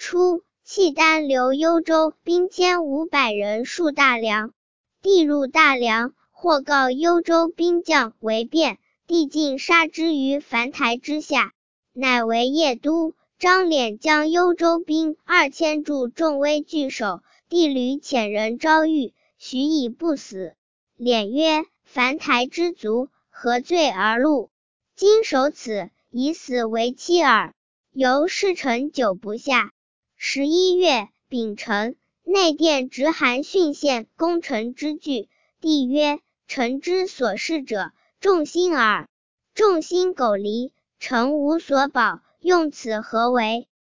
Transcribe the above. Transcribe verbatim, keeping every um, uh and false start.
初，契丹留幽州兵千五百人戍大梁，帝入大梁，或告幽州兵将为变，帝尽杀之于樊台之下，乃为邺都。张敛将幽州兵二千驻众威拒守，帝屡遣人招谕，许以不死。敛曰：樊台之卒，何罪而戮？今守此，以死为期耳。由侍臣久不下。十一月，丙辰，内殿直函训献攻城之据。帝曰：臣之所事者，众心耳。众心苟离，臣无所保，用此何为？